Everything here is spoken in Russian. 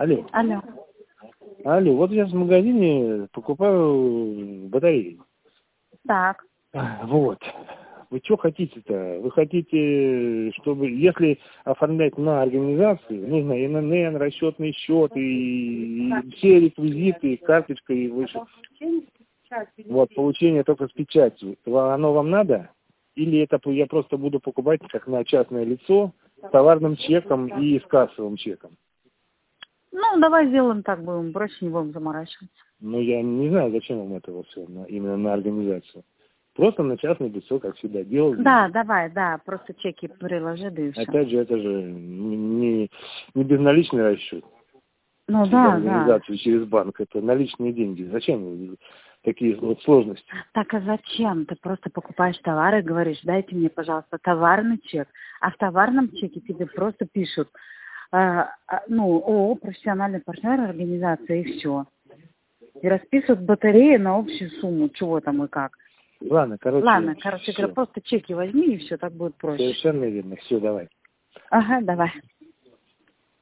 Алло. Алло. Алло, вот я в магазине покупаю батареи. Так. Вот. Вы что хотите-то? Вы хотите, чтобы, если оформлять на организацию, нужно ИНН, расчетный счет и все реквизиты, карточка и выше. Вот, получение только с печатью. Оно вам надо? Или это я просто буду покупать как на частное лицо с товарным чеком и с кассовым чеком? Ну, давай сделаем так, будем проще, не будем заморачиваться. Ну, я не знаю, зачем вам это вот все, именно на организацию. Просто на частное лицо, как всегда делали. Да, давай, да, просто чеки приложи, да и все. Опять же, это же не безналичный расчет. Ну Через да, организацию, через банк. Это наличные деньги. Зачем такие вот сложности? Так а зачем? Ты просто покупаешь товары и говоришь, дайте мне, пожалуйста, товарный чек. А в товарном чеке тебе просто пишут, ООО «Профессиональный партнер» организации, и все. И расписывают батареи на общую сумму, чего там и как. Ладно, Короче, говоря, просто чеки возьми, и все, так будет проще. Совершенно верно. Все, давай. Ага, давай.